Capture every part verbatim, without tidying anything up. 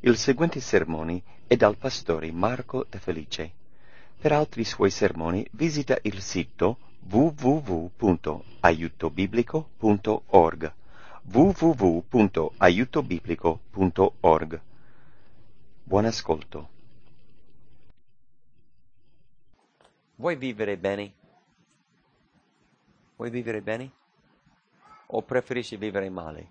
Il seguente sermone è dal pastore Marco De Felice. Per altri suoi sermoni visita il sito w w w punto aiutobiblico punto org w w w punto aiutobiblico punto org. Buon ascolto. Vuoi vivere bene? Vuoi vivere bene? O preferisci vivere male?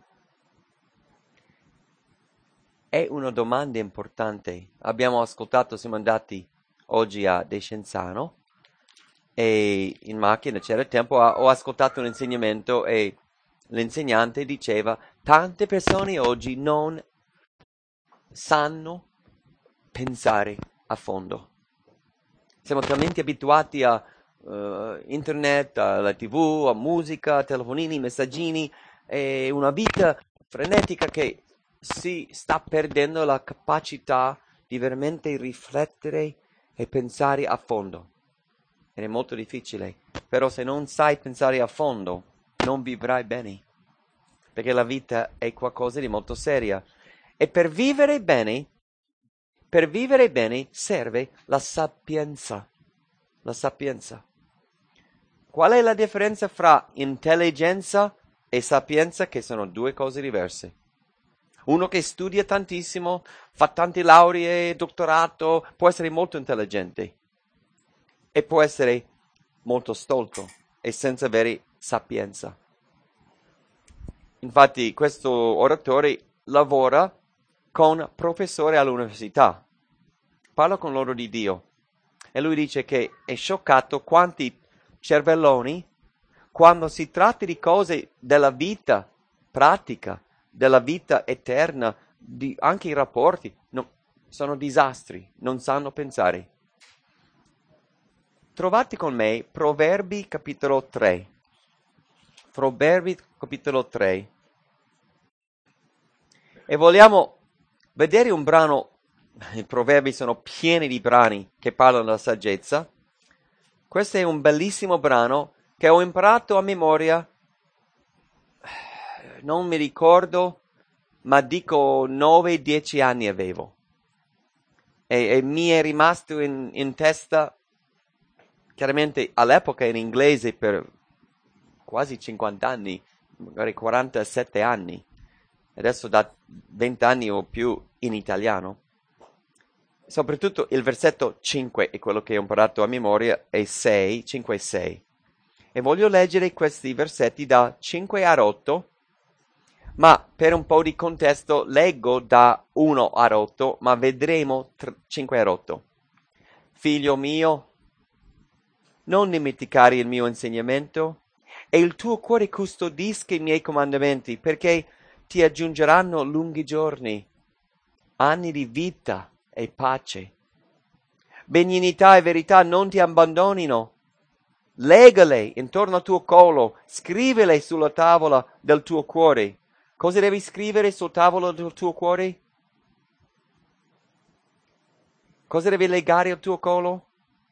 È una domanda importante. Abbiamo ascoltato, siamo andati oggi a Descenzano e in macchina c'era tempo, ho ascoltato un insegnamento e l'insegnante diceva: tante persone oggi non sanno pensare a fondo. Siamo talmente abituati a uh, internet, alla tivù, a musica, telefonini, messaggini e una vita frenetica che si sta perdendo la capacità di veramente riflettere e pensare a fondo. Ed è molto difficile, però se non sai pensare a fondo non vivrai bene, perché la vita è qualcosa di molto seria. E per vivere bene, per vivere bene serve la sapienza. La sapienza. Qual è la differenza fra intelligenza e sapienza, che sono due cose diverse? Uno che studia tantissimo, fa tante lauree, dottorato, può essere molto intelligente e può essere molto stolto e senza avere sapienza. Infatti questo oratore lavora con professori all'università, parla con loro di Dio e lui dice che è scioccato quanti cervelloni, quando si tratta di cose della vita pratica, della vita eterna, di anche i rapporti, no, sono disastri, non sanno pensare. Trovate con me Proverbi capitolo tre. Proverbi capitolo tre. E vogliamo vedere un brano. I proverbi sono pieni di brani che parlano della saggezza. Questo è un bellissimo brano che ho imparato a memoria. Non mi ricordo, ma dico nove dieci anni avevo. E, e mi è rimasto in, in testa, chiaramente all'epoca in inglese per quasi cinquanta anni, magari quarantasette anni. Adesso da venti anni o più in italiano. Soprattutto il versetto cinque è quello che ho imparato a memoria, e sei, cinque e sei. E voglio leggere questi versetti da cinque a otto, ma per un po' di contesto leggo da uno a otto, ma vedremo cinque a otto. Figlio mio, non dimenticare il mio insegnamento, e il tuo cuore custodisca i miei comandamenti, perché ti aggiungeranno lunghi giorni, anni di vita e pace. Benignità e verità non ti abbandonino. Legale intorno al tuo collo, scrivele sulla tavola del tuo cuore. Cosa devi scrivere sul tavolo del tuo cuore? Cosa devi legare al tuo collo?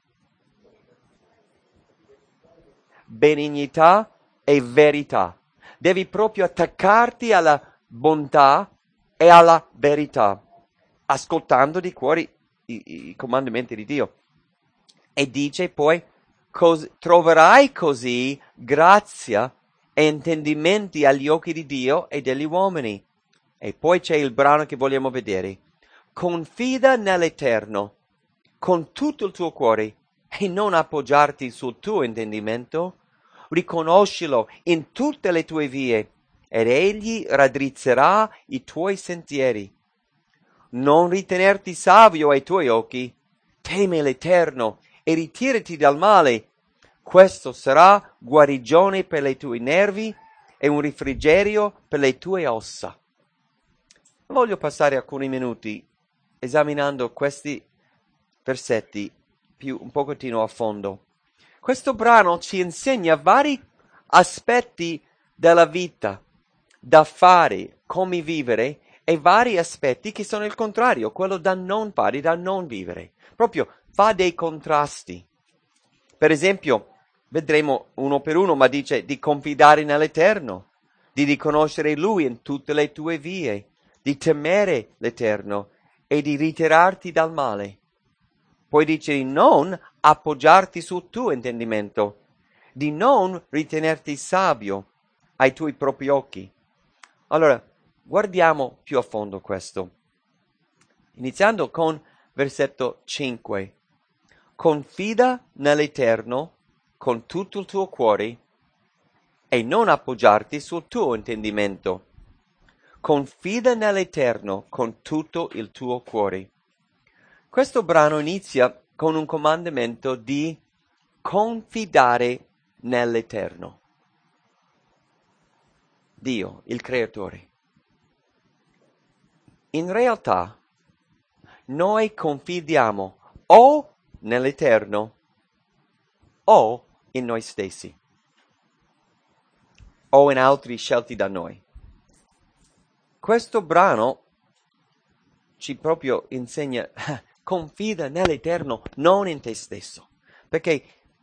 Benignità e verità. Devi proprio attaccarti alla bontà e alla verità, ascoltando di cuore i, i comandamenti di Dio. E dice poi, cos- troverai così grazia e intendimenti agli occhi di Dio e degli uomini. E poi c'è il brano che vogliamo vedere. Confida nell'Eterno con tutto il tuo cuore e non appoggiarti sul tuo intendimento. Riconoscilo in tutte le tue vie ed egli raddrizzerà i tuoi sentieri. Non ritenerti savio ai tuoi occhi, teme l'Eterno e ritirati dal male. Questo sarà guarigione per i tuoi nervi e un refrigerio per le tue ossa. Voglio passare alcuni minuti esaminando questi versetti più un pochettino a fondo. Questo brano ci insegna vari aspetti della vita, da fare, come vivere, e vari aspetti che sono il contrario, quello da non fare, da non vivere. Proprio fa dei contrasti. Per esempio, vedremo uno per uno, ma dice di confidare nell'Eterno, di riconoscere Lui in tutte le tue vie, di temere l'Eterno e di ritirarti dal male. Poi dice di non appoggiarti sul tuo intendimento, di non ritenerti savio ai tuoi propri occhi. Allora, guardiamo più a fondo questo. Iniziando con versetto cinque. Confida nell'Eterno con tutto il tuo cuore e non appoggiarti sul tuo intendimento. Confida nell'Eterno con tutto il tuo cuore. Questo brano inizia con un comandamento di confidare nell'Eterno. Dio, il Creatore. In realtà, noi confidiamo o nell'Eterno o in noi stessi, o in altri scelti da noi. Questo brano ci proprio insegna, confida nell'Eterno, non in te stesso, perché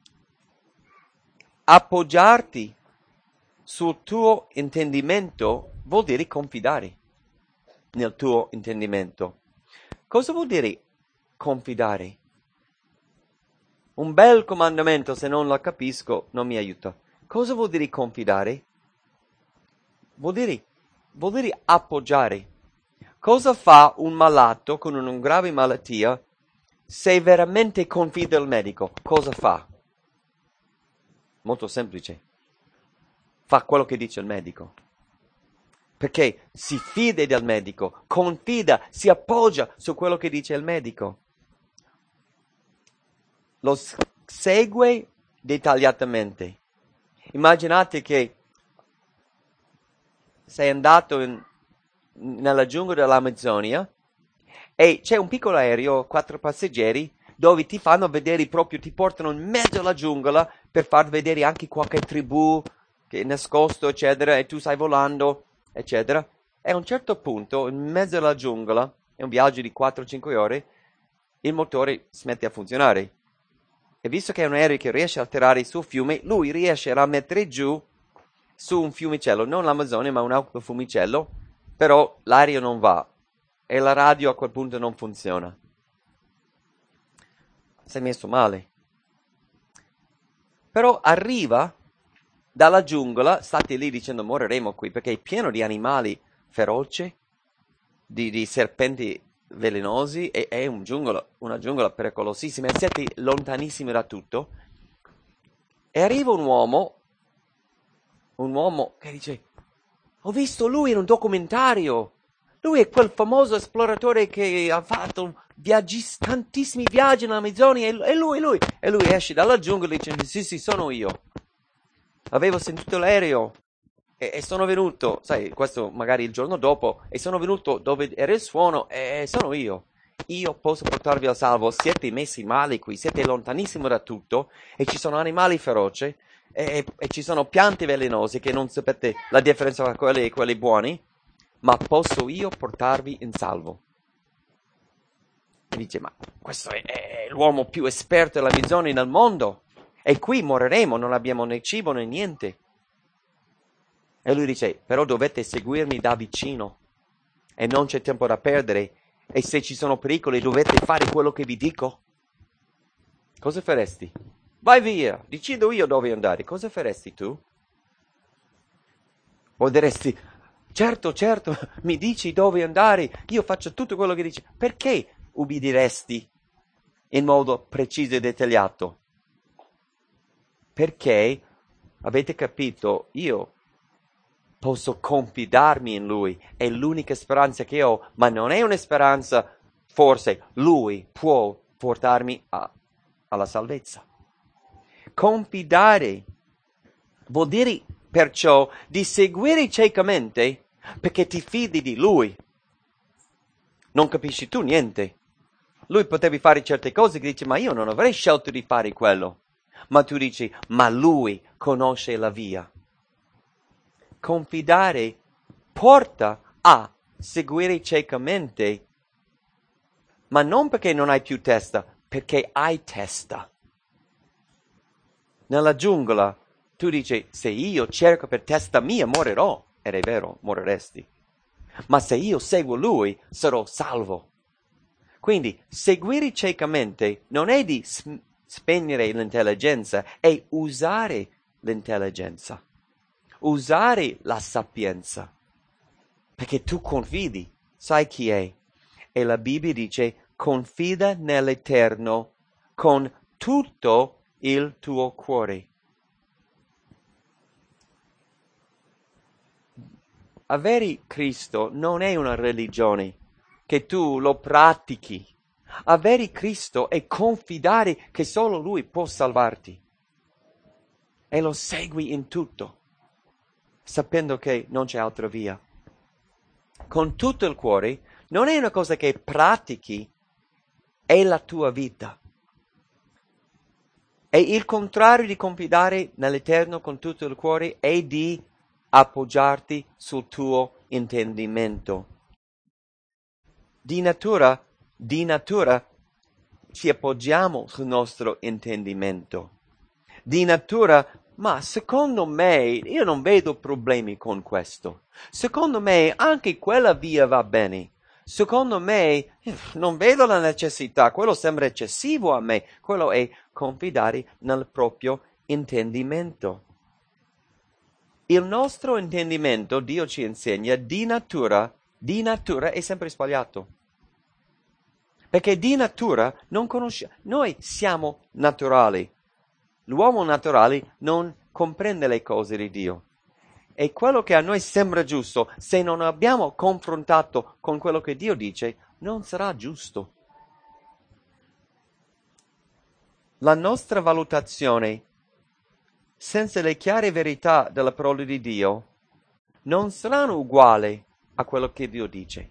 appoggiarti sul tuo intendimento vuol dire confidare nel tuo intendimento. Cosa vuol dire confidare? Un bel comandamento, se non lo capisco, non mi aiuta. Cosa vuol dire confidare? Vuol dire, vuol dire appoggiare. Cosa fa un malato con una grave malattia se veramente confida al medico? Cosa fa? Molto semplice. Fa quello che dice il medico. Perché si fida del medico, confida, si appoggia su quello che dice il medico. Lo segue dettagliatamente. Immaginate che sei andato in, nella giungla dell'Amazzonia e c'è un piccolo aereo, quattro passeggeri, dove ti fanno vedere proprio, ti portano in mezzo alla giungla per far vedere anche qualche tribù che è nascosto, eccetera, e tu stai volando, eccetera. E a un certo punto, in mezzo alla giungla, è un viaggio di quattro cinque ore, il motore smette a funzionare. E visto che è un aereo che riesce a atterrare sul fiume, lui riesce a mettere giù su un fiumicello, non l'Amazzonia, ma un altro fiumicello, però l'aereo non va e la radio a quel punto non funziona. Sei messo male. Però arriva dalla giungla, state lì dicendo moriremo qui, perché è pieno di animali feroci, di, di serpenti velenosi, e è un giungla, una giungla pericolosissima, e siete lontanissimi da tutto. E arriva un uomo, un uomo che dice, ho visto lui in un documentario, lui è quel famoso esploratore che ha fatto viaggi, tantissimi viaggi nell'Amazzonia, e lui, lui, e lui esce dalla giungla e dice, sì sì, sono io. Avevo sentito l'aereo e, e sono venuto, sai, questo magari il giorno dopo, e sono venuto dove era il suono e sono io. Io posso portarvi a salvo, siete messi male qui, siete lontanissimi da tutto e ci sono animali feroci e, e, e ci sono piante velenose che non sapete la differenza tra quelle e quelli buoni, ma posso io portarvi in salvo. E dice, ma questo è, è l'uomo più esperto della visione nel mondo. E qui moriremo, non abbiamo né cibo né niente. E lui dice, però dovete seguirmi da vicino e non c'è tempo da perdere. E se ci sono pericoli dovete fare quello che vi dico. Cosa faresti? Vai via, decido io dove andare. Cosa faresti tu? O diresti, certo, certo, mi dici dove andare, io faccio tutto quello che dici. Perché ubbidiresti in modo preciso e dettagliato? Perché, avete capito, io posso confidarmi in Lui, è l'unica speranza che ho, ma non è una speranza, forse Lui può portarmi a, alla salvezza. Confidare vuol dire perciò di seguire ciecamente perché ti fidi di Lui. Non capisci tu niente. Lui potevi fare certe cose che dici, ma io non avrei scelto di fare quello. Ma tu dici, ma Lui conosce la via. Confidare porta a seguire ciecamente, ma non perché non hai più testa, perché hai testa. Nella giungla tu dici, se io cerco per testa mia morirò, ed è vero, moriresti. ma se io seguo Lui sarò salvo. Quindi seguire ciecamente non è di spegnere l'intelligenza, è usare l'intelligenza, usare la sapienza, perché tu confidi, sai chi è. E la Bibbia dice: confida nell'Eterno con tutto il tuo cuore. Avere Cristo non è una religione che tu lo pratichi. Avere Cristo è confidare che solo Lui può salvarti. E lo segui in tutto, sapendo che non c'è altra via. Con tutto il cuore non è una cosa che pratichi, è la tua vita. E il contrario di confidare nell'Eterno con tutto il cuore è di appoggiarti sul tuo intendimento. Di natura, di natura ci appoggiamo sul nostro intendimento. Di natura, ma secondo me io non vedo problemi con questo. Secondo me anche quella via va bene. Secondo me non vedo la necessità, quello sembra eccessivo a me. Quello è confidare nel proprio intendimento. Il nostro intendimento, Dio ci insegna, di natura, di natura è sempre sbagliato. Perché di natura non conosciamo, noi siamo naturali. L'uomo naturale non comprende le cose di Dio. E quello che a noi sembra giusto, se non abbiamo confrontato con quello che Dio dice, non sarà giusto. La nostra valutazione, senza le chiare verità della parola di Dio, non saranno uguali a quello che Dio dice.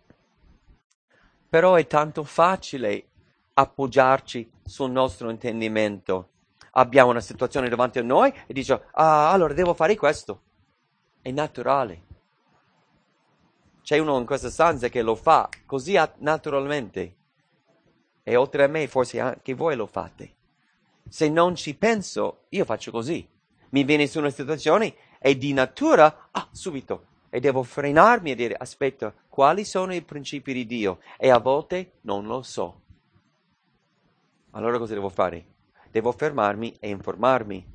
Però è tanto facile appoggiarci sul nostro intendimento. Abbiamo una situazione davanti a noi e diciamo: ah, allora devo fare questo. È naturale. C'è uno in questa stanza che lo fa così naturalmente. E oltre a me forse anche voi lo fate. Se non ci penso, io faccio così. Mi viene su una situazione e di natura, ah, subito. E devo frenarmi e dire: aspetta, quali sono i principi di Dio? E a volte non lo so. Allora cosa devo fare? Devo fermarmi e informarmi.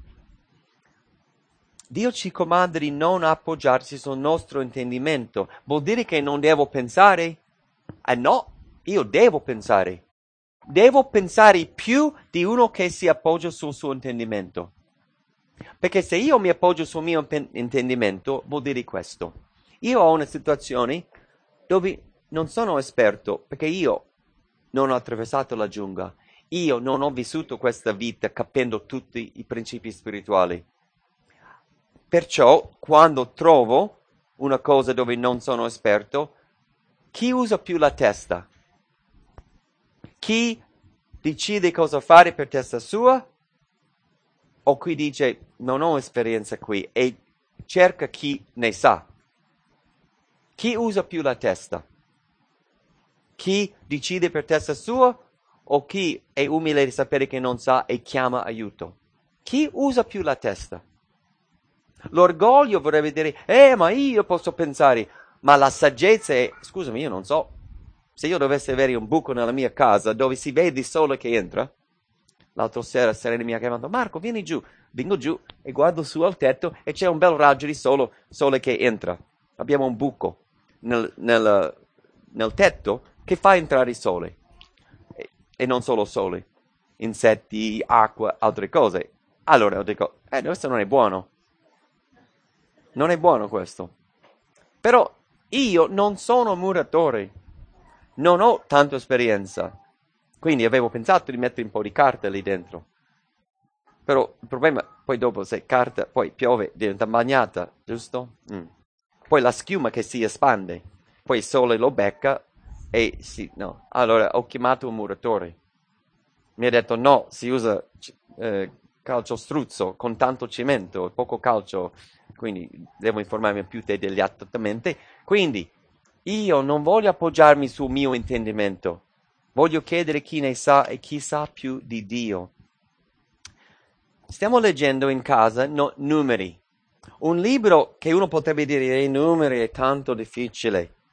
Dio ci comanda di non appoggiarsi sul nostro intendimento. Vuol dire che non devo pensare? Eh no, io devo pensare. Devo pensare più di uno che si appoggia sul suo intendimento. Perché se io mi appoggio sul mio intendimento, vuol dire questo. Io ho una situazione dove non sono esperto, perché io non ho attraversato la giungla. Io non ho vissuto questa vita capendo tutti i principi spirituali. Perciò, quando trovo una cosa dove non sono esperto, chi usa più la testa? Chi decide cosa fare per testa sua? O chi dice: non ho esperienza qui, e cerca chi ne sa? Chi usa più la testa? Chi decide per testa sua o chi è umile di sapere che non sa e chiama aiuto? Chi usa più la testa? L'orgoglio vorrebbe dire: eh, ma io posso pensare. Ma la saggezza è: scusami, io non so. Se io dovessi avere un buco nella mia casa dove si vede il sole che entra, l'altra sera Serena mi ha chiamato: Marco, vieni giù. Vengo giù e guardo su al tetto e c'è un bel raggio di sole, sole che entra. Abbiamo un buco nel, nel, nel tetto che fa entrare il sole. E, e non solo sole, insetti, acqua, altre cose. Allora dico: eh, questo non è buono. Non è buono questo. Però io non sono muratore. Non ho tanta esperienza. Quindi avevo pensato di mettere un po' di carta lì dentro. Però il problema, poi dopo se carta, poi piove, diventa bagnata, giusto? Mm. Poi la schiuma che si espande, poi il sole lo becca e si, no. Allora ho chiamato un muratore. Mi ha detto: no, si usa eh, calcestruzzo con tanto cemento, poco calcio, quindi devo informarmi più dettagliatamente. Quindi io non voglio appoggiarmi sul mio intendimento, voglio chiedere chi ne sa e chi sa più di Dio. Stiamo leggendo in casa no, Numeri, un libro che uno potrebbe dire: i numeri è tanto difficile.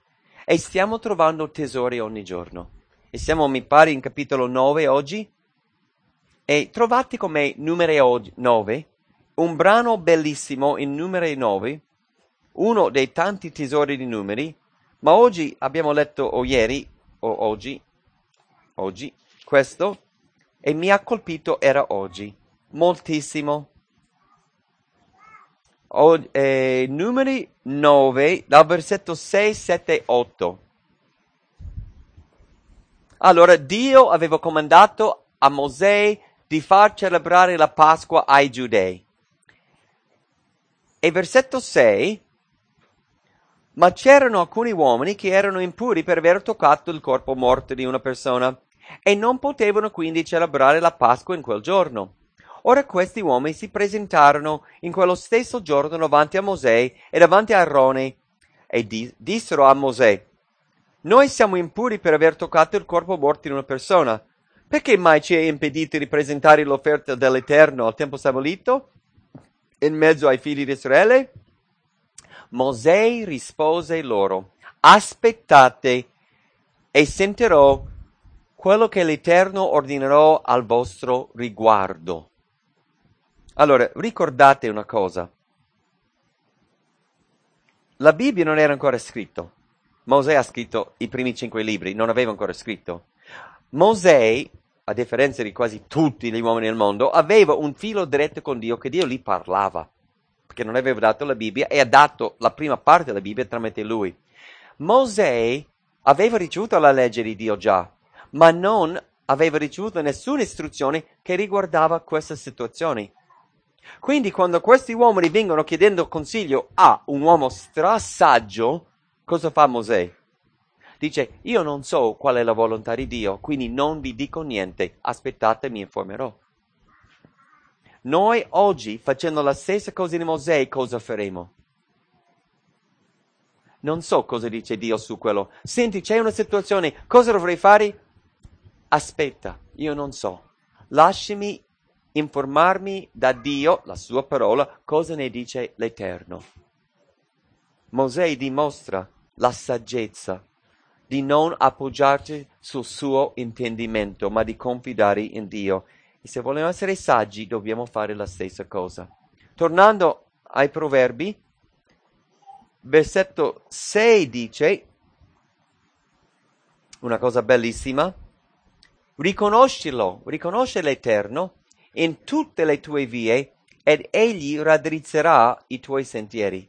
e stiamo trovando tesori ogni giorno. E siamo, mi pare, in capitolo nove oggi. E trovate con me numeri nove, un brano bellissimo in numeri nove, uno dei tanti tesori di numeri, ma oggi abbiamo letto, o ieri, o oggi, oggi, questo, e mi ha colpito, era oggi, moltissimo. O, eh, numeri nove, dal versetto sei, sette, otto. Allora, Dio aveva comandato a Mosè di far celebrare la Pasqua ai Giudei. E versetto sei, ma c'erano alcuni uomini che erano impuri per aver toccato il corpo morto di una persona e non potevano quindi celebrare la Pasqua in quel giorno. Ora questi uomini si presentarono in quello stesso giorno davanti a Mosè e davanti a Aarone e di- dissero a Mosè: noi siamo impuri per aver toccato il corpo morto di una persona. Perché mai ci è impedito di presentare l'offerta dell'Eterno al tempo stabilito in mezzo ai figli di Israele? Mosè rispose loro: aspettate e sentirò quello che l'Eterno ordinerò al vostro riguardo. Allora, ricordate una cosa. La Bibbia non era ancora scritta. Mosè ha scritto i primi cinque libri, non aveva ancora scritto. Mosè, a differenza di quasi tutti gli uomini del mondo, aveva un filo diretto con Dio, che Dio gli parlava, perché non aveva dato la Bibbia e ha dato la prima parte della Bibbia tramite lui. Mosè aveva ricevuto la legge di Dio già, ma non aveva ricevuto nessuna istruzione che riguardava questa situazione. Quindi quando questi uomini vengono chiedendo consiglio a un uomo strasaggio, cosa fa Mosè? Dice: io non so qual è la volontà di Dio, quindi non vi dico niente, aspettate, mi informerò. Noi oggi, facendo la stessa cosa di Mosè, cosa faremo? Non so cosa dice Dio su quello. Senti, c'è una situazione, cosa dovrei fare? Aspetta, io non so. Lasciami informarmi da Dio, la sua parola, cosa ne dice l'Eterno. Mosè dimostra la saggezza di non appoggiarci sul suo intendimento, ma di confidare in Dio. E se vogliamo essere saggi, dobbiamo fare la stessa cosa. Tornando ai Proverbi, versetto sei dice una cosa bellissima: riconoscilo, riconosce l'Eterno in tutte le tue vie ed egli raddrizzerà i tuoi sentieri.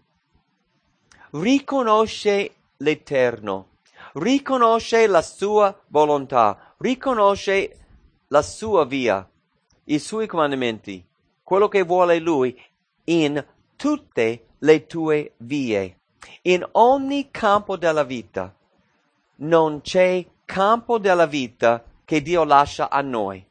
Riconosce l'Eterno, riconosce la sua volontà, riconosce la sua via, i suoi comandamenti, quello che vuole lui in tutte le tue vie, in ogni campo della vita. Non c'è campo della vita che Dio lascia a noi.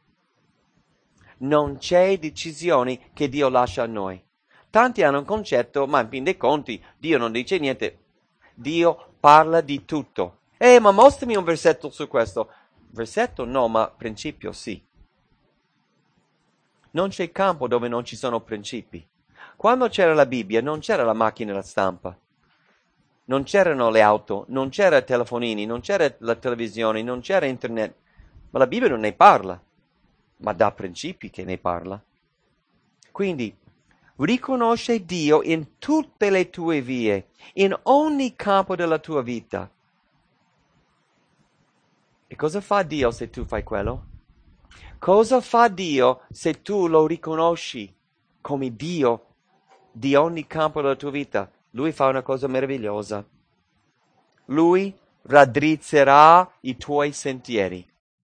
Non c'è decisione che Dio lascia a noi. Tanti hanno un concetto, ma in fin dei conti Dio non dice niente. Dio parla di tutto. Eh, ma mostrami un versetto su questo. Versetto no, ma principio sì. Non c'è campo dove non ci sono principi. Quando c'era la Bibbia non c'era la macchina da stampa. Non c'erano le auto, non c'era i telefonini, non c'era la televisione, non c'era internet. Ma la Bibbia non ne parla, ma dà principi che ne parla. Quindi, riconosce Dio in tutte le tue vie, in ogni campo della tua vita. E cosa fa Dio se tu fai quello? Cosa fa Dio se tu lo riconosci come Dio di ogni campo della tua vita? Lui fa una cosa meravigliosa. Lui raddrizzerà i tuoi sentieri.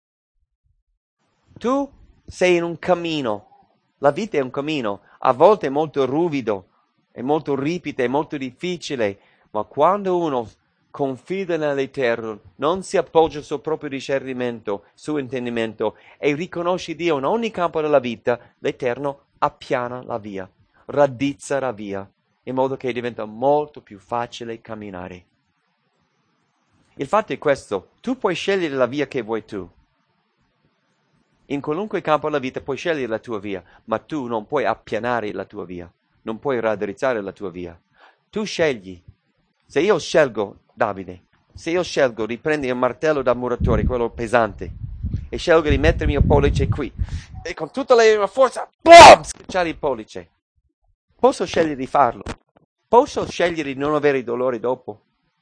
Tu sei in un cammino. La vita è un cammino. A volte è molto ruvido, è molto ripida, è molto difficile. Ma quando uno confida nell'Eterno, non si appoggia sul proprio discernimento, suo intendimento, e riconosce Dio in ogni campo della vita, l'Eterno appiana la via, raddrizza la via, in modo che diventa molto più facile camminare. Il fatto è questo: tu puoi scegliere la via che vuoi tu. In qualunque campo della vita puoi scegliere la tua via, ma tu non puoi appianare la tua via, non puoi raddrizzare la tua via. Tu scegli. Se io scelgo, Davide, Se io scelgo di prendere il martello da muratore, quello pesante, e scelgo di mettere il mio pollice qui, e con tutta la mia forza, boom, schiacciare il pollice, posso scegliere di farlo. Posso scegliere di non avere i dolori dopo?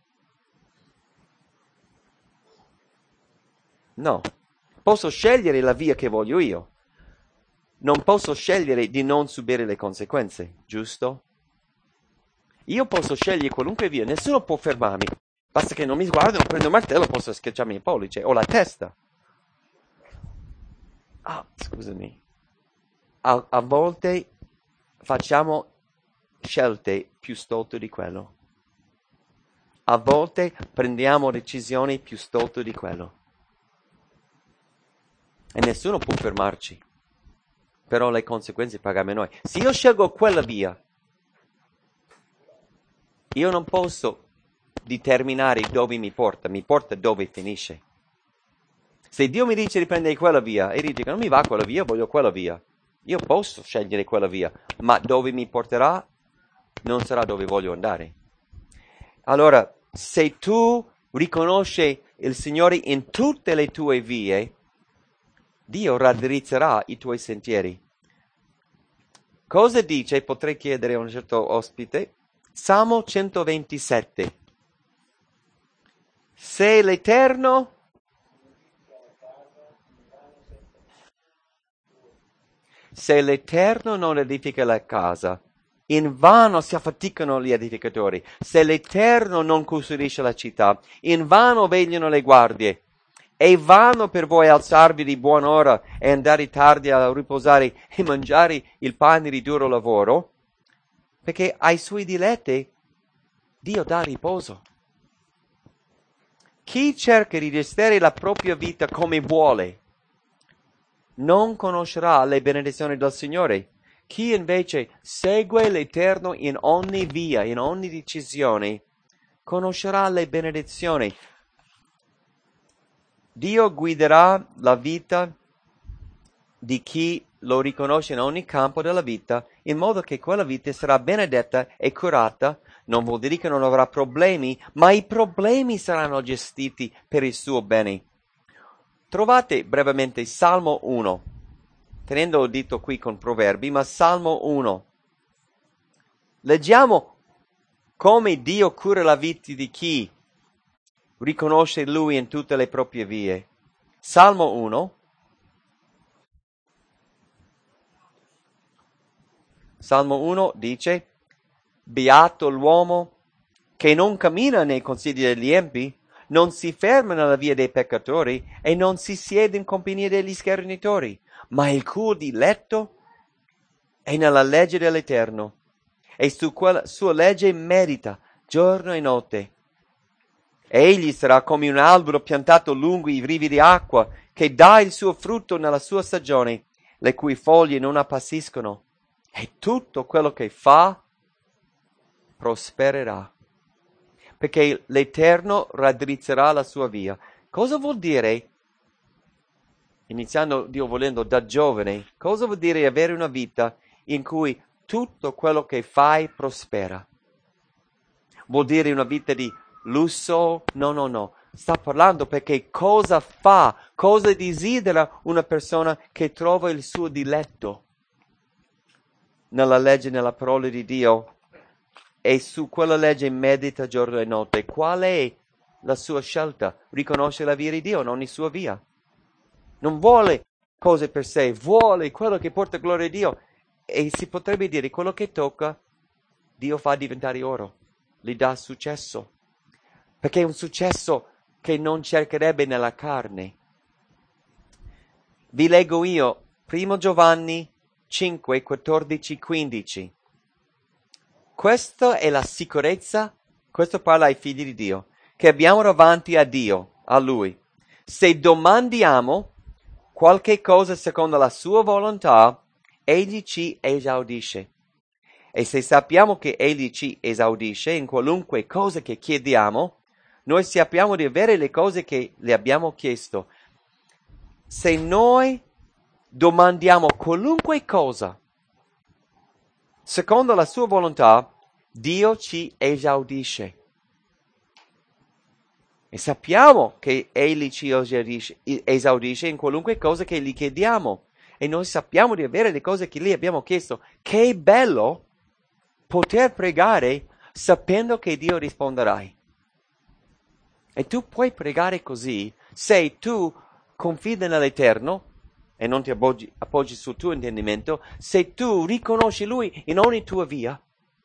No. Posso scegliere la via che voglio io. Non posso scegliere di non subire le conseguenze, giusto? Io posso scegliere qualunque via, nessuno può fermarmi. Basta che non mi guardino, prendo il martello, posso schiacciarmi il pollice o la testa. Ah, scusami. A, a volte facciamo scelte più stolte di quello. A volte prendiamo decisioni più stolte di quello. E nessuno può fermarci. Però le conseguenze paghiamo noi. Se io scelgo quella via, io non posso determinare dove mi porta, mi porta dove finisce. Se Dio mi dice di prendere quella via, e dice che non mi va quella via, voglio quella via. Io posso scegliere quella via, ma dove mi porterà non sarà dove voglio andare. Allora, se tu riconosci il Signore in tutte le tue vie, Dio raddrizzerà i tuoi sentieri. Cosa dice? Potrei chiedere a un certo ospite. Salmo centoventisette. Se l'Eterno se l'Eterno non edifica la casa, in vano si affaticano gli edificatori. Se l'Eterno non custodisce la città, in vano vegliano le guardie. È vano per voi alzarvi di buona ora e andare tardi a riposare e mangiare il pane di duro lavoro, perché ai suoi diletti Dio dà riposo. Chi cerca di gestire la propria vita come vuole non conoscerà le benedizioni del Signore. Chi invece segue l'Eterno in ogni via, in ogni decisione, conoscerà le benedizioni. Dio guiderà la vita di chi lo riconosce in ogni campo della vita, in modo che quella vita sarà benedetta e curata. Non vuol dire che non avrà problemi, ma i problemi saranno gestiti per il suo bene. Trovate brevemente Salmo uno, tenendo il dito qui con Proverbi, ma Salmo uno. Leggiamo come Dio cura la vita di chi riconosce Lui in tutte le proprie vie. Salmo uno. Salmo uno dice: Beato l'uomo che non cammina nei consigli degli empi, non si ferma nella via dei peccatori e non si siede in compagnia degli schernitori, ma il cui diletto è nella legge dell'Eterno, e su quella sua legge medita giorno e notte. Egli sarà come un albero piantato lungo i rivi di acqua, che dà il suo frutto nella sua stagione, le cui foglie non appassiscono, e tutto quello che fa prospererà. Perché l'Eterno raddrizzerà la sua via. Cosa vuol dire, iniziando Dio volendo da giovane, cosa vuol dire avere una vita in cui tutto quello che fai prospera? Vuol dire una vita di lusso? No, no, no. Sta parlando perché cosa fa, cosa desidera una persona che trova il suo diletto nella legge, nella parola di Dio, e su quella legge medita giorno e notte. Qual è la sua scelta? Riconosce la via di Dio in ogni sua via. Non vuole cose per sé, vuole quello che porta gloria a Dio. E si potrebbe dire, quello che tocca, Dio fa diventare oro, gli dà successo. Perché è un successo che non cercherebbe nella carne. Vi leggo io, primo Giovanni cinque, quattordici, quindici. Questa è la sicurezza, questo parla ai figli di Dio, che abbiamo davanti a Dio, a Lui. Se domandiamo qualche cosa secondo la sua volontà, Egli ci esaudisce. E se sappiamo che Egli ci esaudisce in qualunque cosa che chiediamo, noi sappiamo di avere le cose che le abbiamo chiesto. Se noi domandiamo qualunque cosa secondo la sua volontà, Dio ci esaudisce. E sappiamo che Egli ci esaudisce, esaudisce in qualunque cosa che gli chiediamo. E noi sappiamo di avere le cose che gli abbiamo chiesto. Che bello poter pregare sapendo che Dio risponderà. E tu puoi pregare così se tu confidi nell'Eterno e non ti appoggi, appoggi sul tuo intendimento, se tu riconosci Lui in ogni tua via,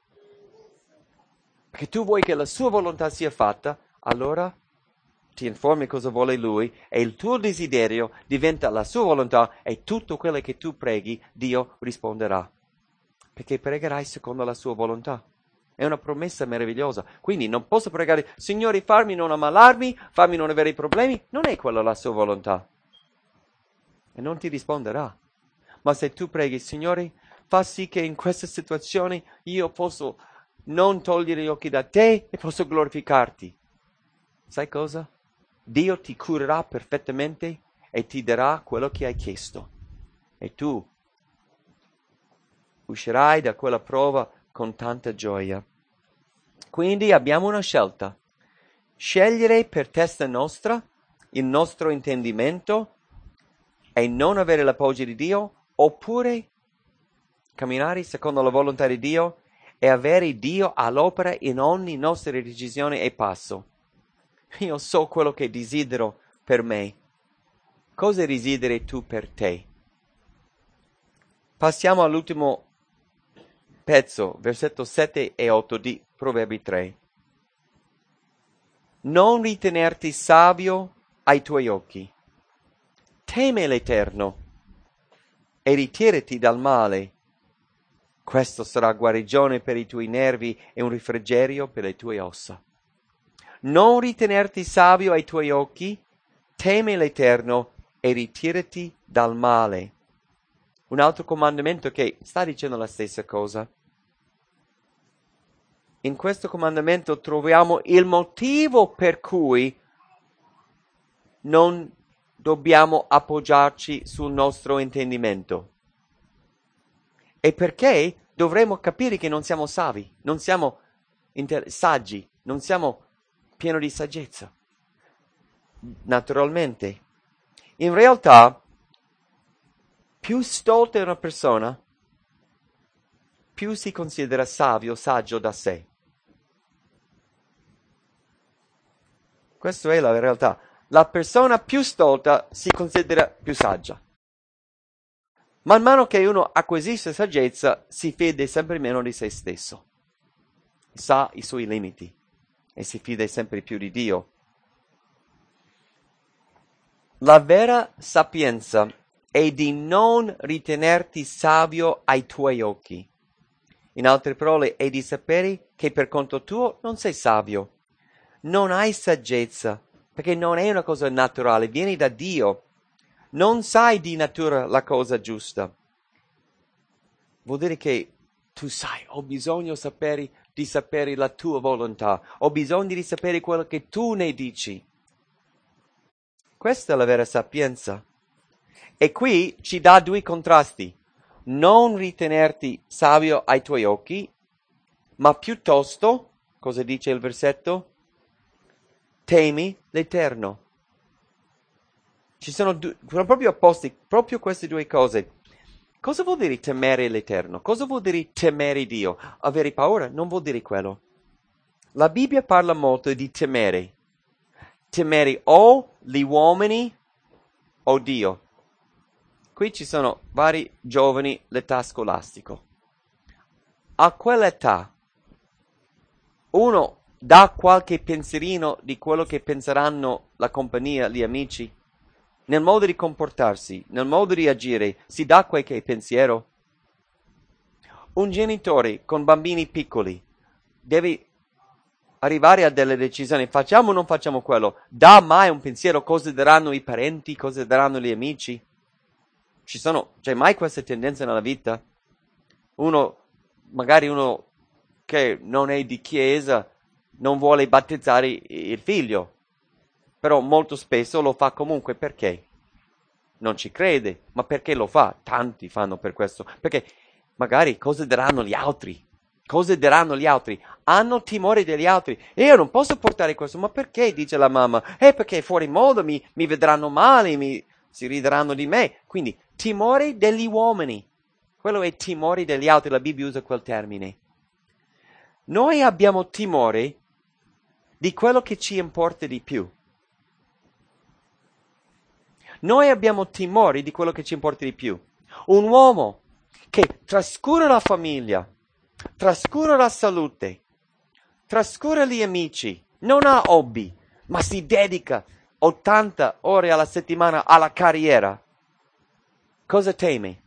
perché tu vuoi che la sua volontà sia fatta, allora ti informi cosa vuole Lui e il tuo desiderio diventa la sua volontà e tutto quello che tu preghi Dio risponderà, perché pregherai secondo la sua volontà. È una promessa meravigliosa. Quindi non posso pregare, Signore, farmi non ammalarmi, farmi non avere problemi. Non è quella la sua volontà. E non ti risponderà. Ma se tu preghi, Signore, fa sì che in questa situazione io posso non togliere gli occhi da te e posso glorificarti. Sai cosa? Dio ti curerà perfettamente e ti darà quello che hai chiesto. E tu uscirai da quella prova con tanta gioia. Quindi abbiamo una scelta. Scegliere per testa nostra il nostro intendimento e non avere l'appoggio di Dio, oppure camminare secondo la volontà di Dio e avere Dio all'opera in ogni nostra decisione e passo. Io so quello che desidero per me. Cosa desideri tu per te? Passiamo all'ultimo pezzo, versetto sette e otto di Proverbi tre. Non ritenerti savio ai tuoi occhi. Teme l'Eterno e ritirati dal male. Questo sarà guarigione per i tuoi nervi e un refrigerio per le tue ossa. Non ritenerti savio ai tuoi occhi, teme l'Eterno e ritirati dal male. Un altro comandamento che sta dicendo la stessa cosa. In questo comandamento troviamo il motivo per cui non dobbiamo appoggiarci sul nostro intendimento. E perché dovremmo capire che non siamo savi, non siamo inter- saggi, non siamo pieni di saggezza. Naturalmente. In realtà, più stolta è una persona, più si considera savio, saggio da sé. Questa è la realtà. La persona più stolta si considera più saggia. Man mano che uno acquisisce saggezza, si fida sempre meno di se stesso. Sa i suoi limiti e si fida sempre più di Dio. La vera sapienza è di non ritenerti savio ai tuoi occhi. In altre parole, è di sapere che per conto tuo non sei savio. Non hai saggezza, perché non è una cosa naturale, vieni da Dio. Non sai di natura la cosa giusta. Vuol dire che tu sai, ho bisogno sapere, di sapere la tua volontà, ho bisogno di sapere quello che tu ne dici. Questa è la vera sapienza. E qui ci dà due contrasti. Non ritenerti savio ai tuoi occhi, ma piuttosto, cosa dice il versetto? Temi l'Eterno. Ci sono, due, sono proprio opposti, proprio queste due cose. Cosa vuol dire temere l'Eterno? Cosa vuol dire temere Dio? Avere paura? Non vuol dire quello. La Bibbia parla molto di temere. Temere o gli uomini o Dio. Qui ci sono vari giovani l'età scolastico. A quell'età uno dà qualche pensierino di quello che penseranno la compagnia, gli amici. Nel modo di comportarsi, nel modo di agire, si dà qualche pensiero. Un genitore con bambini piccoli deve arrivare a delle decisioni, facciamo o non facciamo quello. Dà mai un pensiero cosa daranno i parenti, cosa daranno gli amici? Ci sono, c'è mai questa tendenza nella vita? Uno, magari uno che non è di chiesa, non vuole battezzare il figlio, però molto spesso lo fa comunque. Perché? Non ci crede, ma perché lo fa? Tanti fanno per questo, perché magari cosa daranno gli altri? Cosa diranno gli altri? Hanno timore degli altri. E io non posso portare questo. Ma perché? Dice la mamma. Eh, perché fuori modo mi, mi vedranno male, mi, si rideranno di me. Quindi, timore degli uomini. Quello è timore degli altri. La Bibbia usa quel termine. Noi abbiamo timore di quello che ci importa di più. Noi abbiamo timore di quello che ci importa di più. Un uomo che trascura la famiglia, trascura la salute, trascura gli amici, non ha hobby, ma si dedica ottanta ore alla settimana alla carriera. Cosa teme?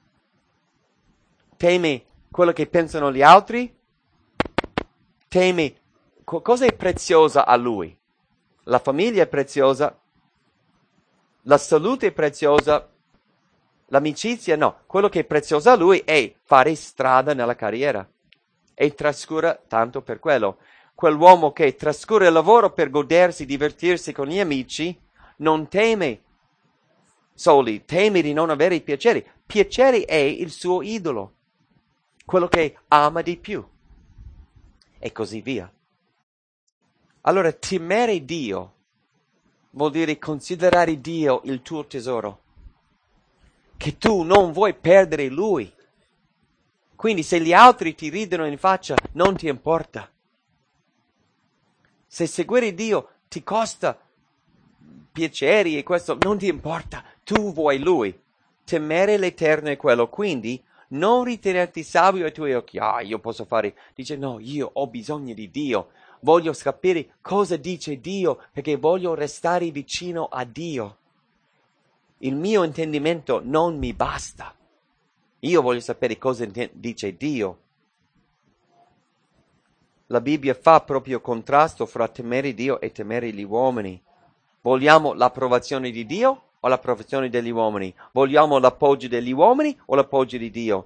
Teme quello che pensano gli altri? Teme cosa è preziosa a lui? La famiglia è preziosa, la salute è preziosa, l'amicizia no. Quello che è prezioso a lui è fare strada nella carriera. E trascura tanto per quello. Quell'uomo che trascura il lavoro per godersi, divertirsi con gli amici, non teme soli, teme di non avere i piaceri. Piaceri è il suo idolo, quello che ama di più. E così via. Allora, temere Dio vuol dire considerare Dio il tuo tesoro, che tu non vuoi perdere Lui. Quindi se gli altri ti ridono in faccia, non ti importa. Se seguire Dio ti costa piaceri e questo, non ti importa. Tu vuoi Lui. Temere l'Eterno è quello. Quindi non ritenerti sabio ai tuoi occhi. Ah, io posso fare. Dice no, io ho bisogno di Dio. Voglio sapere cosa dice Dio perché voglio restare vicino a Dio. Il mio intendimento non mi basta. Io voglio sapere cosa dice Dio. La Bibbia fa proprio contrasto fra temere Dio e temere gli uomini. Vogliamo l'approvazione di Dio o l'approvazione degli uomini? Vogliamo l'appoggio degli uomini o l'appoggio di Dio?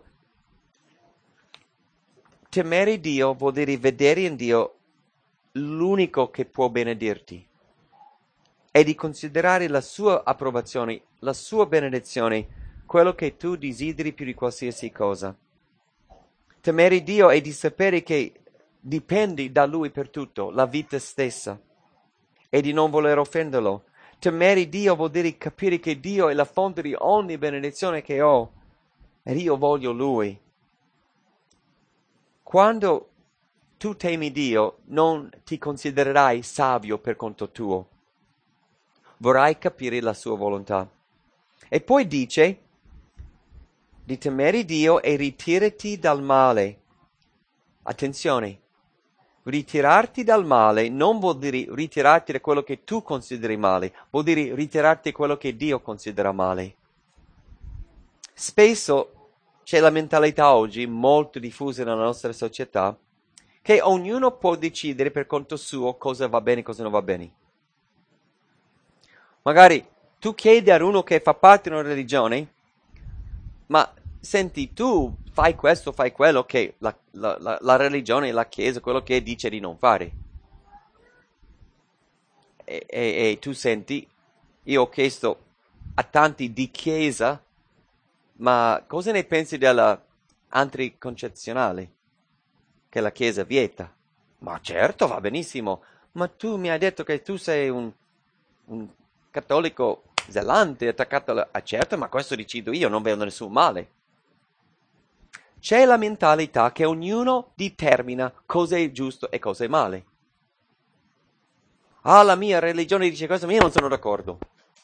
Temere Dio vuol dire vedere in Dio l'unico che può benedirti e di considerare la sua approvazione, la sua benedizione, quello che tu desideri più di qualsiasi cosa. Temere Dio è di sapere che dipendi da Lui per tutto, la vita stessa, e di non voler offenderlo. Temere Dio vuol dire capire che Dio è la fonte di ogni benedizione che ho, e io voglio Lui. Quando tu temi Dio, non ti considererai savio per conto tuo. Vorrai capire la sua volontà. E poi dice di temere Dio e ritirati dal male. Attenzione, ritirarti dal male non vuol dire ritirarti da quello che tu consideri male, vuol dire ritirarti da quello che Dio considera male. Spesso c'è la mentalità oggi, molto diffusa nella nostra società, che ognuno può decidere per conto suo cosa va bene e cosa non va bene. Magari tu chiedi a uno che fa parte di una religione, ma senti, tu fai questo, fai quello, che la, la, la, la religione, la Chiesa, quello che dice di non fare. E, e, e tu senti, io ho chiesto a tanti di Chiesa, ma cosa ne pensi della anticoncezionale che la Chiesa vieta? Ma certo, va benissimo, ma tu mi hai detto che tu sei un, un cattolico zelante, attaccato alla... Ah, certo, ma questo decido io, non vedo nessun male. C'è la mentalità che ognuno determina cosa è giusto e cosa è male. Ah, la mia religione dice questo, ma io non sono d'accordo.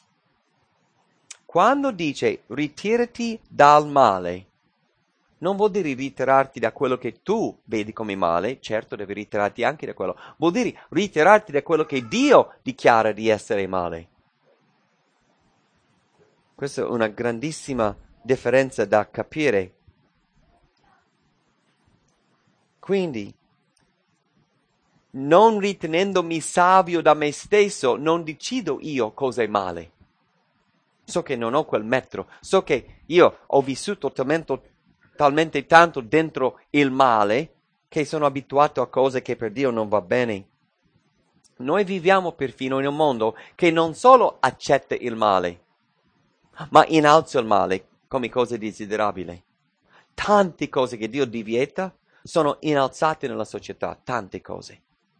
Quando dice ritirati dal male, non vuol dire ritirarti da quello che tu vedi come male, certo devi ritirarti anche da quello, vuol dire ritirarti da quello che Dio dichiara di essere male. Questa è una grandissima differenza da capire. Quindi, non ritenendomi savio da me stesso, non decido io cosa è male. So che non ho quel metro, so che io ho vissuto talmente, talmente tanto dentro il male che sono abituato a cose che per Dio non va bene. Noi viviamo perfino in un mondo che non solo accetta il male, ma innalza il male come cosa desiderabile. Tante cose che Dio divieta sono innalzate nella società, tante cose.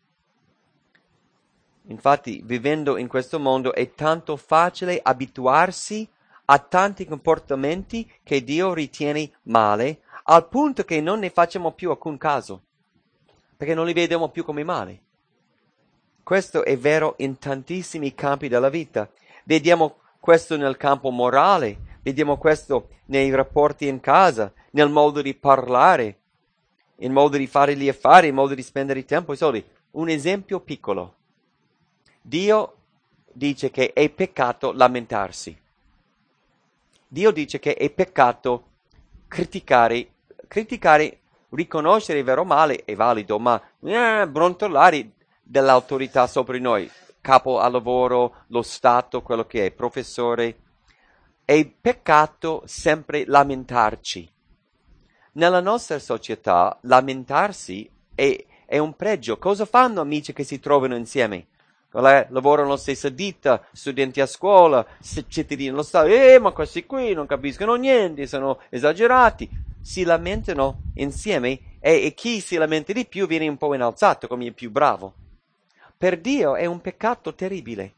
Infatti, vivendo in questo mondo è tanto facile abituarsi a tanti comportamenti che Dio ritiene male, al punto che non ne facciamo più alcun caso, perché non li vediamo più come male. Questo è vero in tantissimi campi della vita. Vediamo questo nel campo morale, vediamo questo nei rapporti in casa, nel modo di parlare, nel modo di fare gli affari, nel modo di spendere il tempo e i soldi. Un esempio piccolo. Dio dice che è peccato lamentarsi. Dio dice che è peccato criticare, criticare, riconoscere il vero male è valido, ma eh, brontolare dell'autorità sopra noi, capo al lavoro, lo Stato, quello che è, professore, è peccato sempre lamentarci. Nella nostra società lamentarsi è, è un pregio. Cosa fanno amici che si trovano insieme? Lavorano alla stessa ditta, studenti a scuola, cittadini dello Stato, eh ma questi qui non capiscono niente, sono esagerati, si lamentano insieme e, e chi si lamenta di più viene un po' innalzato come il più bravo. Per Dio è un peccato terribile.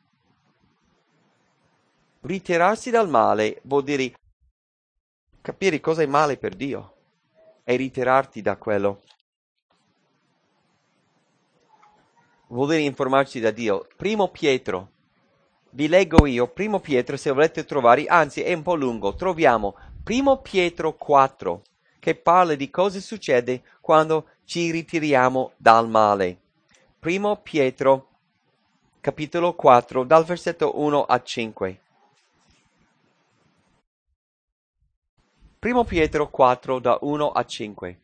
Ritirarsi dal male vuol dire capire cosa è male per Dio e ritirarti da quello. Vuol dire informarci da Dio. Primo Pietro, vi leggo io, Primo Pietro, se volete trovare, anzi è un po' lungo, troviamo Primo Pietro quattro, che parla di cosa succede quando ci ritiriamo dal male. Primo Pietro, capitolo quattro, dal versetto uno a cinque. Primo Pietro quattro, da uno a cinque.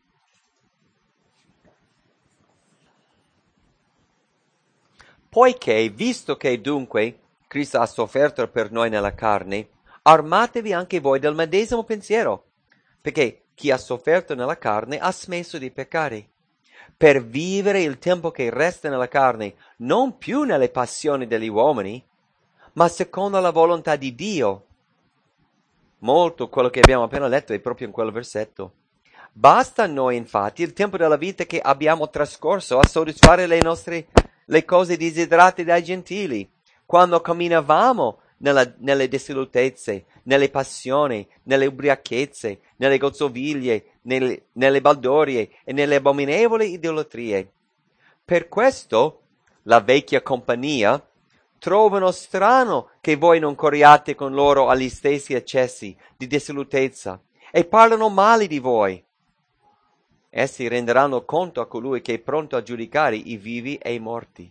Poiché, visto che dunque Cristo ha sofferto per noi nella carne, armatevi anche voi del medesimo pensiero, perché chi ha sofferto nella carne ha smesso di peccare, per vivere il tempo che resta nella carne, non più nelle passioni degli uomini, ma secondo la volontà di Dio. Molto quello che abbiamo appena letto è proprio in quel versetto. Basta a noi, infatti, il tempo della vita che abbiamo trascorso a soddisfare le nostre le cose desiderate dai gentili, quando camminavamo nella, nelle dissolutezze, nelle passioni, nelle ubriachezze, nelle gozzoviglie, nelle, nelle baldorie e nelle abominevoli idolatrie. Per questo la vecchia compagnia trovano strano che voi non corriate con loro agli stessi eccessi di dissolutezza e parlano male di voi. Essi renderanno conto a colui che è pronto a giudicare i vivi e i morti.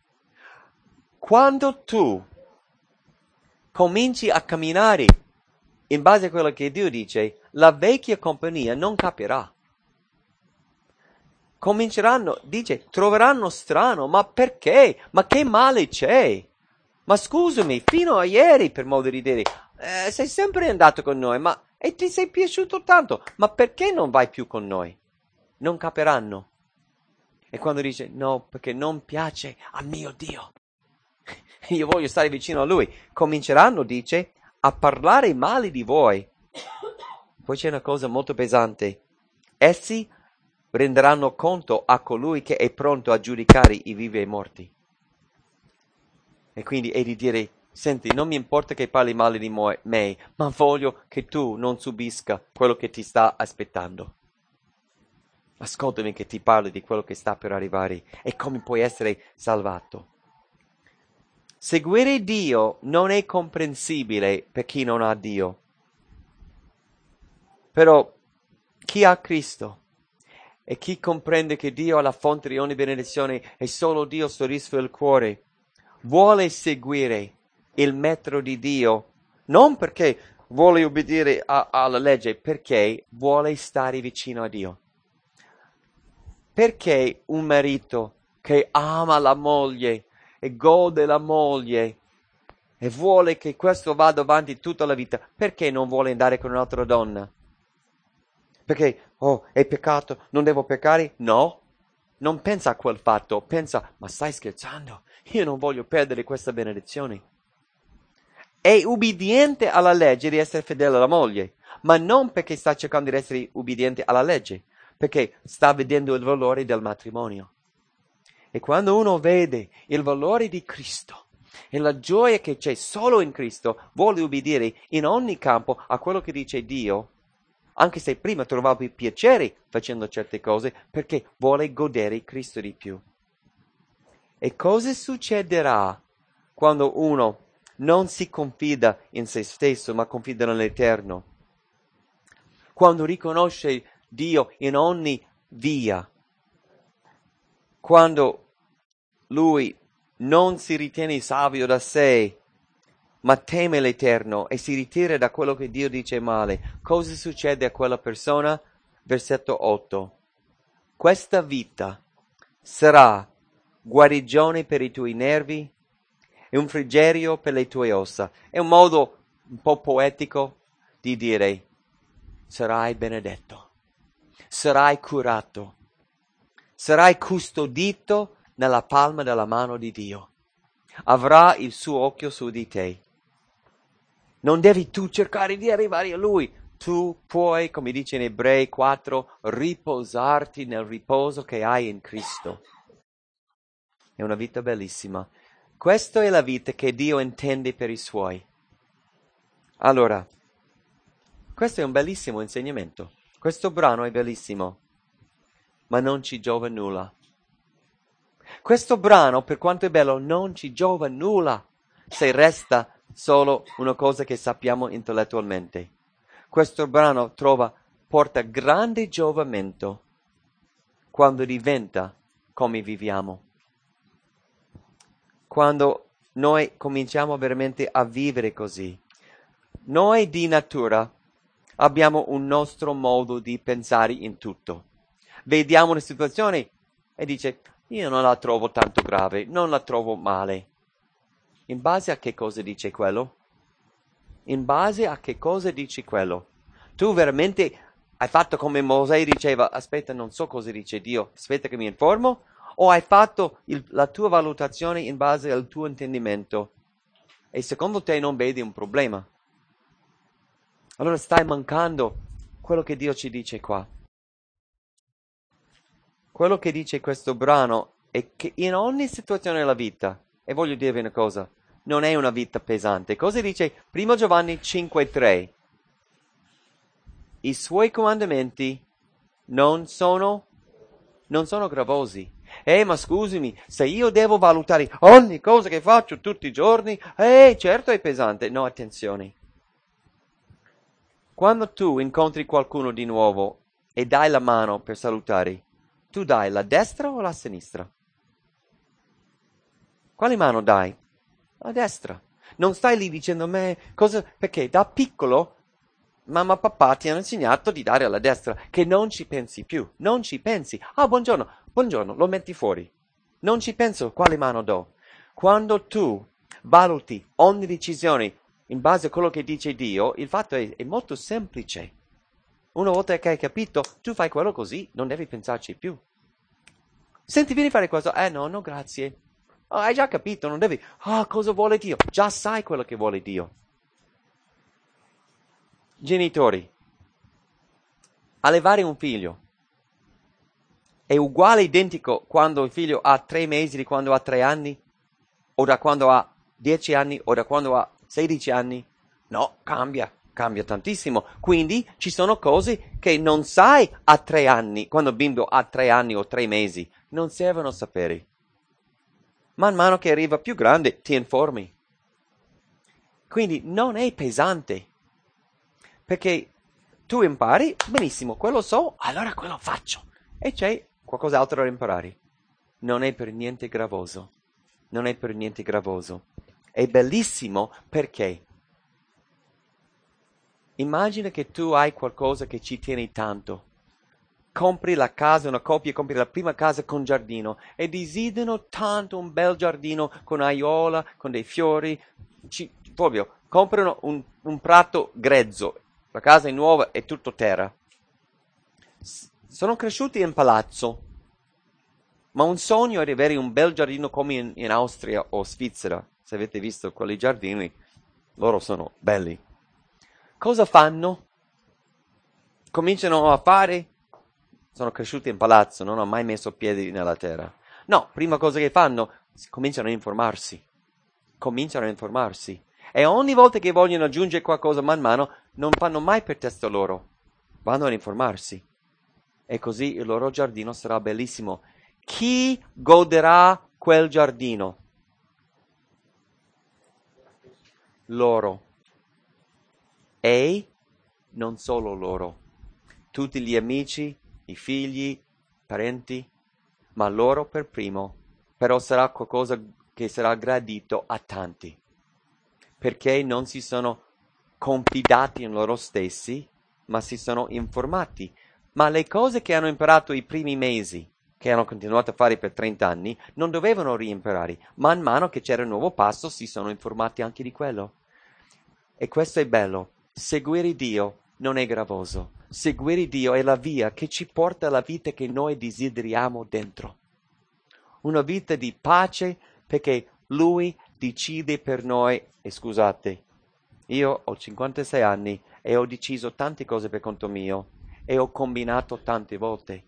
Quando tu cominci a camminare in base a quello che Dio dice, la vecchia compagnia non capirà. Cominceranno, dice, troveranno strano, ma perché? Ma che male c'è? Ma scusami, fino a ieri, per modo di dire, eh, sei sempre andato con noi, ma e ti sei piaciuto tanto, ma perché non vai più con noi? Non capiranno. E quando dice no, perché non piace a mio Dio, io voglio stare vicino a Lui, cominceranno, dice, a parlare male di voi. Poi c'è una cosa molto pesante. Essi renderanno conto a colui che è pronto a giudicare i vivi e i morti. E quindi è di dire, senti, non mi importa che parli male di me, ma voglio che tu non subisca quello che ti sta aspettando. Ascoltami che ti parli di quello che sta per arrivare e come puoi essere salvato. Seguire Dio non è comprensibile per chi non ha Dio. Però chi ha Cristo e chi comprende che Dio è la fonte di ogni benedizione e solo Dio soddisfa il cuore, vuole seguire il metodo di Dio, non perché vuole obbedire a, alla legge, perché vuole stare vicino a Dio. Perché un marito che ama la moglie e gode la moglie e vuole che questo vada avanti tutta la vita, perché non vuole andare con un'altra donna? Perché, oh, è peccato, non devo peccare? No, non pensa a quel fatto, pensa, ma stai scherzando? Io non voglio perdere questa benedizione. È ubbidiente alla legge di essere fedele alla moglie, ma non perché sta cercando di essere ubbidiente alla legge, perché sta vedendo il valore del matrimonio. E quando uno vede il valore di Cristo e la gioia che c'è solo in Cristo, vuole ubbidire in ogni campo a quello che dice Dio, anche se prima trovava piacere facendo certe cose, perché vuole godere Cristo di più. E cosa succederà quando uno non si confida in se stesso, ma confida nell'Eterno? Quando riconosce Dio in ogni via, quando lui non si ritiene savio da sé, ma teme l'Eterno e si ritira da quello che Dio dice male, cosa succede a quella persona? Versetto otto. Questa vita sarà guarigione per i tuoi nervi e un frigerio per le tue ossa. È un modo un po' poetico di dire: sarai benedetto, sarai curato, sarai custodito nella palma della mano di Dio. Avrà il suo occhio su di te. Non devi tu cercare di arrivare a Lui. Tu puoi, come dice in Ebrei quattro, riposarti nel riposo che hai in Cristo. È una vita bellissima. Questa è la vita che Dio intende per i Suoi. Allora, questo è un bellissimo insegnamento. Questo brano è bellissimo, ma non ci giova nulla. Questo brano, per quanto è bello, non ci giova nulla se resta solo una cosa che sappiamo intellettualmente. Questo brano trova, porta grande giovamento quando diventa come viviamo. Quando noi cominciamo veramente a vivere così. Noi di natura abbiamo un nostro modo di pensare in tutto. Vediamo una situazione e dice: io non la trovo tanto grave, non la trovo male. In base a che cosa dice quello? In base a che cosa dici quello? Tu veramente hai fatto come Mosè diceva: aspetta, non so cosa dice Dio, aspetta che mi informo? O hai fatto il, la tua valutazione in base al tuo intendimento e secondo te non vedi un problema? Allora stai mancando quello che Dio ci dice qua. Quello che dice questo brano è che in ogni situazione della vita, e voglio dirvi una cosa, non è una vita pesante. Cosa dice primo Giovanni cinque tre? I suoi comandamenti non sono, non sono gravosi. Eh, ma scusami, se io devo valutare ogni cosa che faccio tutti i giorni, eh, certo è pesante. No, attenzione. Quando tu incontri qualcuno di nuovo e dai la mano per salutare, tu dai la destra o la sinistra? Quale mano dai? La destra. Non stai lì dicendo a me cosa, perché da piccolo mamma e papà ti hanno insegnato di dare alla destra, che non ci pensi più, non ci pensi. Ah, buongiorno, buongiorno, lo metti fuori. Non ci penso, quale mano do? Quando tu valuti ogni decisione in base a quello che dice Dio, il fatto è, è molto semplice. Una volta che hai capito, tu fai quello così, non devi pensarci più. Senti, vieni a fare questo. Eh no, no, grazie. Oh, hai già capito, non devi... Ah, oh, cosa vuole Dio? Già sai quello che vuole Dio. Genitori, allevare un figlio è uguale, identico quando il figlio ha tre mesi di quando ha tre anni, o da quando ha dieci anni, o da quando ha sedici anni? No, cambia, cambia tantissimo. Quindi ci sono cose che non sai a tre anni, quando il bimbo ha tre anni o tre mesi, non servono sapere. Man mano che arriva più grande, ti informi. Quindi non è pesante. Perché tu impari, benissimo, quello so, allora quello faccio. E c'è qualcos'altro da imparare. Non è per niente gravoso. Non è per niente gravoso. È bellissimo perché immagina che tu hai qualcosa che ci tieni tanto. Compri la casa, una coppia, compri la prima casa con giardino e desiderano tanto un bel giardino con aiuola, con dei fiori. Ci, proprio, comprano un, un prato grezzo. La casa è nuova, è tutto terra. S- sono cresciuti in palazzo, ma un sogno è di avere un bel giardino come in, in Austria o Svizzera. Se avete visto quei giardini, loro sono belli. Cosa fanno? Cominciano a fare sono cresciuti in palazzo, non ho mai messo piedi nella terra. No, prima cosa che fanno, cominciano a informarsi. Cominciano a informarsi. E ogni volta che vogliono aggiungere qualcosa man mano, non fanno mai per testa loro. Vanno ad informarsi. E così il loro giardino sarà bellissimo. Chi goderà quel giardino? Loro. E non solo loro. Tutti gli amici, i figli, parenti, ma loro per primo. Però sarà qualcosa che sarà gradito a tanti. Perché non si sono confidati in loro stessi, ma si sono informati. Ma le cose che hanno imparato i primi mesi, che hanno continuato a fare per trenta anni, non dovevano riimparare. Man mano che c'era un nuovo passo, si sono informati anche di quello. E questo è bello. Seguire Dio non è gravoso. Seguire Dio è la via che ci porta alla vita che noi desideriamo dentro. Una vita di pace perché Lui decide per noi. E scusate, io ho cinquantasei anni e ho deciso tante cose per conto mio e ho combinato tante volte.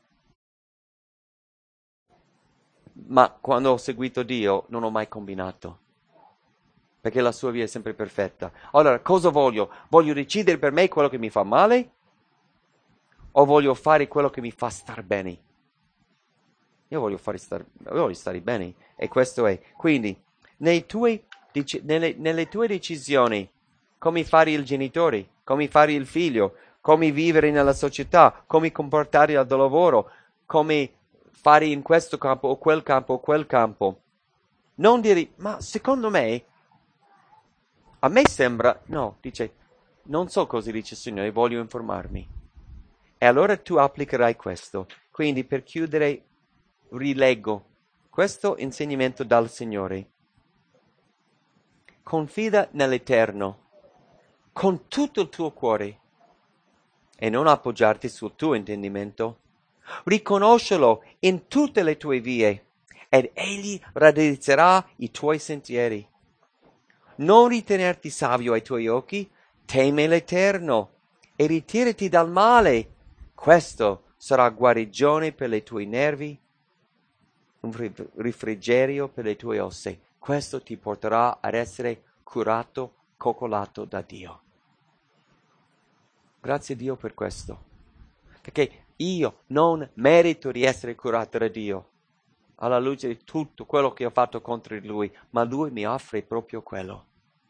Ma quando ho seguito Dio non ho mai combinato. Perché la sua via è sempre perfetta. Allora, cosa voglio? Voglio decidere per me quello che mi fa male? O voglio fare quello che mi fa star bene? Io voglio, fare star, voglio stare bene. E questo è. Quindi, nei tuoi, nelle, nelle tue decisioni, come fare il genitore, come fare il figlio, come vivere nella società, come comportare al lavoro, come fare in questo campo o quel campo o quel campo. Non dire, ma secondo me... A me sembra, no, dice, non so cosa dice il Signore, voglio informarmi. E allora tu applicherai questo. Quindi per chiudere, rileggo questo insegnamento dal Signore. Confida nell'Eterno con tutto il tuo cuore e non appoggiarti sul tuo intendimento. Riconoscelo in tutte le tue vie ed Egli raddrizzerà i tuoi sentieri. Non ritenerti savio ai tuoi occhi, teme l'Eterno e ritirati dal male. Questo sarà guarigione per i tuoi nervi, un rifrigerio per le tue ossa. Questo ti porterà ad essere curato, coccolato da Dio. Grazie a Dio per questo, perché io non merito di essere curato da Dio, alla luce di tutto quello che ho fatto contro di Lui, ma Lui mi offre proprio quello.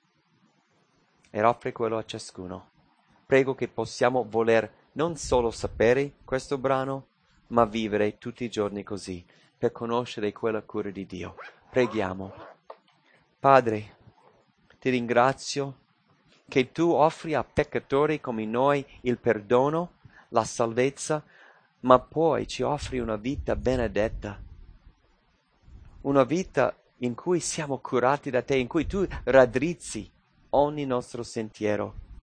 E offre quello a ciascuno. Prego che possiamo voler non solo sapere questo brano, ma vivere tutti i giorni così, per conoscere quella cura di Dio. Preghiamo. Padre, ti ringrazio che tu offri a peccatori come noi il perdono, la salvezza, ma poi ci offri una vita benedetta, una vita in cui siamo curati da te, in cui tu raddrizzi ogni nostro sentiero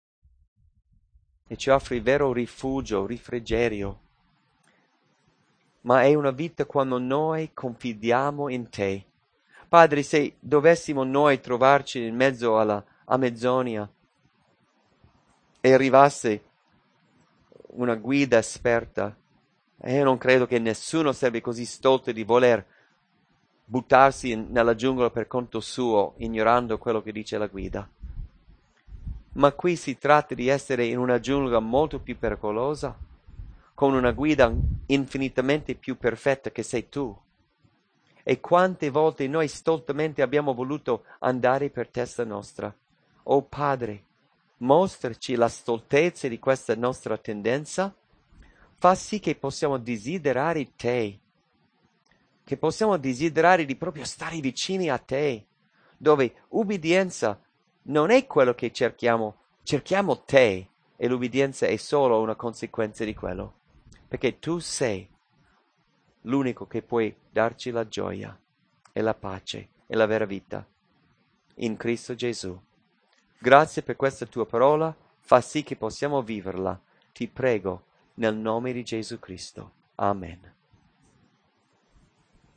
e ci offri vero rifugio, rifrigerio. Ma è una vita quando noi confidiamo in te. Padre, se dovessimo noi trovarci in mezzo alla Amazzonia e arrivasse una guida esperta, e io non credo che nessuno sarebbe così stolto di voler buttarsi in, nella giungla per conto suo, ignorando quello che dice la guida. Ma qui si tratta di essere in una giungla molto più pericolosa, con una guida infinitamente più perfetta che sei tu. E quante volte noi stoltamente abbiamo voluto andare per testa nostra. Oh Padre, mostraci la stoltezza di questa nostra tendenza, fa sì che possiamo desiderare te, che possiamo desiderare di proprio stare vicini a te, dove ubbidienza non è quello che cerchiamo, cerchiamo te e l'ubbidienza è solo una conseguenza di quello, perché tu sei l'unico che puoi darci la gioia e la pace e la vera vita in Cristo Gesù. Grazie per questa tua parola, fa sì che possiamo viverla. Ti prego nel nome di Gesù Cristo. Amen.